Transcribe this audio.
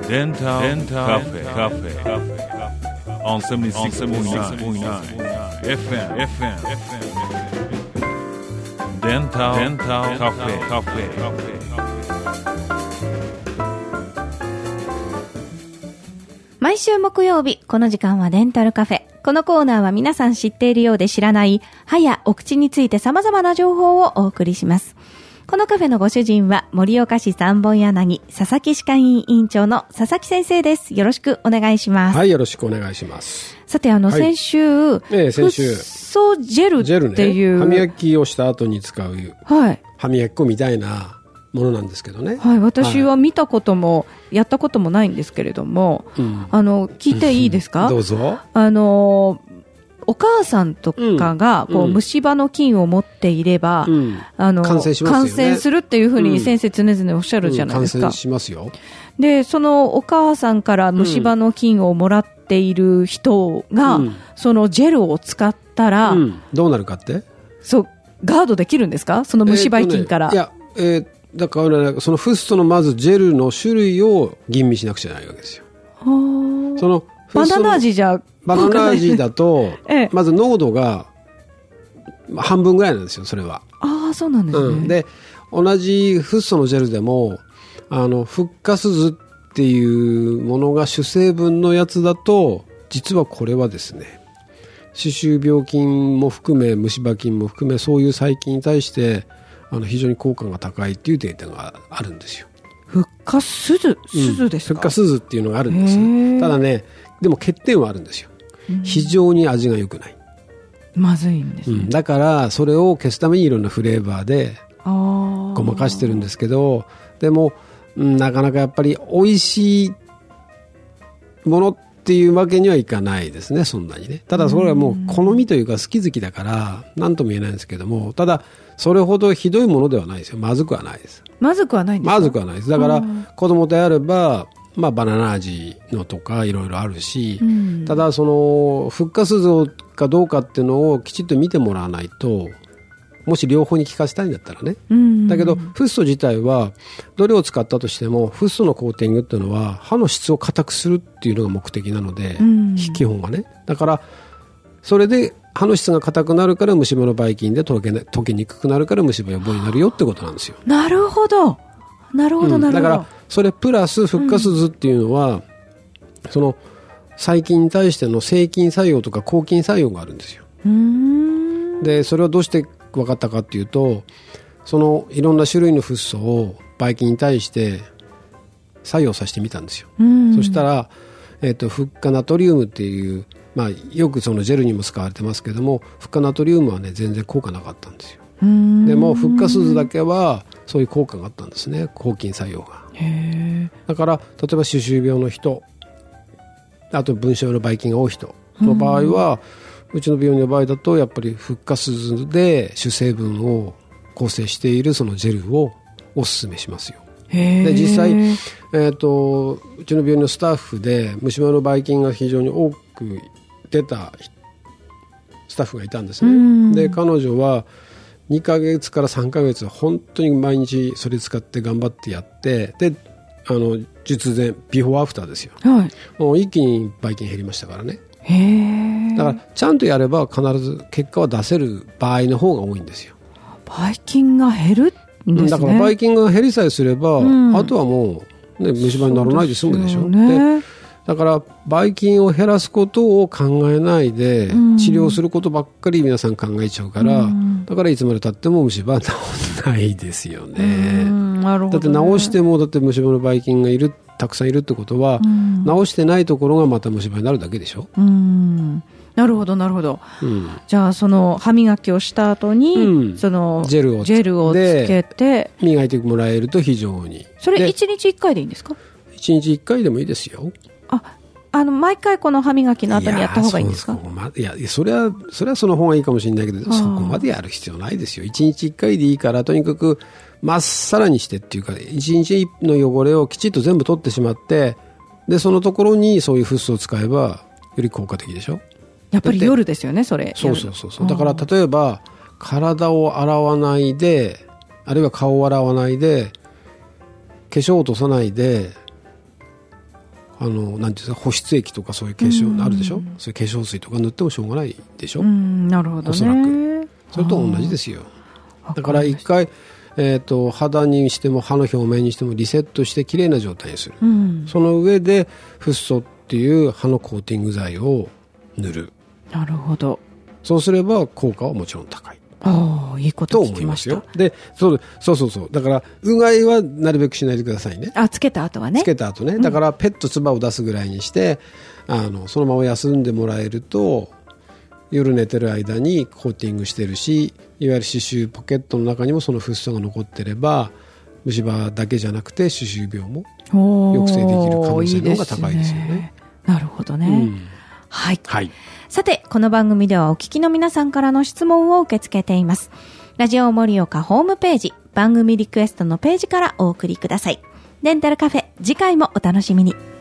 Dental Cafe on 76.9 FM Dental Cafe。 毎週木曜日、この時間はデンタルカフェ。このコーナーは皆さん知っているようで知らない歯やお口について様々な情報をお送りします。このカフェのご主人は盛岡市三本柳佐々木歯科医院院長の佐々木先生です。よろしくお願いします。 はい、よろしくお願いします。 さて、先週、フッ素ジェルっていう、 歯磨きをした後に使う、 はい、 歯磨き粉みたいなものなんですけどね。 はい、私は見たことも、やったこともないんですけれども、聞いていいですか？ どうぞ。 お母さんとかがこう虫歯の菌を持っていれば、 感染しますよね。 感染するっていうふうに先生常々おっしゃるじゃないですか。 感染しますよ。 で、そのお母さんから虫歯の菌をもらっている人が、そのジェルを使ったら、 どうなるかって？ そう、ガードできるんですか？その虫歯菌から。 いや、だからそのフッ素のまずジェルの種類を吟味しなくちゃいけないわけですよ。そのバナナ味じゃバナナ味だと、まず濃度が半分ぐらいなんですよ、それは。 ああ、そうなんですね。 で、同じフッ素のジェルでも、フッ化スズっていうものが主成分のやつだと、実はこれはですね、歯周病菌も含め、虫歯菌も含め、そういう細菌に対して、非常に効果が高いっていうデータがあるんですよ。 フッ化スズですか？ フッ化スズっていうのがあるんです。ただね、でも欠点はあるんですよ。非常に味が良くない。 まずいんですね。 だからそれを消すためにいろんなフレーバーでごまかしてるんですけど、でも、なかなかやっぱり美味しいものっていうわけにはいかないですね、そんなにね。ただそれはもう好みというか好き好きだから何とも言えないんですけども、ただそれほどひどいものではないですよ。まずくはないです。 まずくはないんですか？ まずくはないです。だから子供であれば、バナナ味のとかいろいろあるし、ただそのフッ化スズかどうかっていうのをきちっと見てもらわないと、もし両方に効かせたいんだったらね、だけどフッ素自体はどれを使ったとしてもフッ素のコーティングっていうのは歯の質を硬くするっていうのが目的なので、基本はね。だからそれで歯の質が硬くなるから虫歯のばい菌で溶けにくくなるから虫歯予防になるよってことなんですよ。 なるほどなるほど、 だからそれプラスフッ化スズっていうのは、その細菌に対しての生菌作用とか抗菌作用があるんですよ。でそれはどうして分かったかっていうと、そのいろんな種類のフッ素をばい菌に対して作用させてみたんですよ。そしたら、フッ化ナトリウムっていう、よくそのジェルにも使われてますけども、フッ化ナトリウムはね全然効果なかったんですよ。でもフッ化スズだけはそういう効果があったんですね、抗菌作用が。だから例えば歯周病の人、あと分子状のばい菌が多い人の場合は、うちの病院の場合だとやっぱりフッ化スズで主成分を構成しているそのジェルをおすすめしますよ。で実際、うちの病院のスタッフで虫歯のばい菌が非常に多く出たスタッフがいたんですね。で彼女は2ヶ月から3ヶ月本当に毎日それ使って頑張ってやって、で術前ビフォーアフターですよ、もう一気にばい菌減りましたからね。だからちゃんとやれば必ず結果は出せる場合の方が多いんですよ。 ばい菌が減るんですね。 だからばい菌が減りさえすれば、あとはもう、虫歯にならないで済むでしょ。でだからばい菌を減らすことを考えないで、治療することばっかり皆さん考えちゃうから、だからいつまでたっても虫歯は治らないですよね。だって治しても、だって虫歯のばい菌がたくさんいるってことは、治してないところがまた虫歯になるだけでしょ。 なるほどなるほど、じゃあその歯磨きをした後に、そのジェルをつけて磨いてもらえると非常に。 それ1日1回でいいんですか ？1日1回でもいいですよ。 毎回この歯磨きの後にやった方がいいんですか？ それはその方がいいかもしれないけど、そこまでやる必要ないですよ。1日1回でいいから、とにかくまっさらにしてっていうか、1日の汚れをきちっと全部取ってしまって、でそのところにそういうフッ素を使えばより効果的でしょ。 やっぱり夜ですよね、それ。 そうだから例えば体を洗わないで、あるいは顔を洗わないで、化粧を落とさないでなんていうんですか、保湿液とかそういう化粧あるでしょ、そういう化粧水とか塗ってもしょうがないでしょ。 なるほどね。 おそらくそれと同じですよ。だから一回、肌にしても歯の表面にしてもリセットしてきれいな状態にする、その上でフッ素っていう歯のコーティング剤を塗る。 なるほど。 そうすれば効果はもちろん高いいいこと聞きました。 と思いますよ。で、そうだからうがいはなるべくしないでくださいね。 つけた後はね。 つけた後ね。だからペット唾を出すぐらいにしてそのまま休んでもらえると、夜寝てる間にコーティングしてるし、いわゆる歯周ポケットの中にもそのフッ素が残ってれば、虫歯だけじゃなくて歯周病も抑制できる可能性の方が高いですよね。 なるほどね。はい。 はい。 さて、この番組ではお聞きの皆さんからの質問を受け付けています。ラジオ盛岡ホームページ、番組リクエストのページからお送りください。デンタルカフェ、次回もお楽しみに。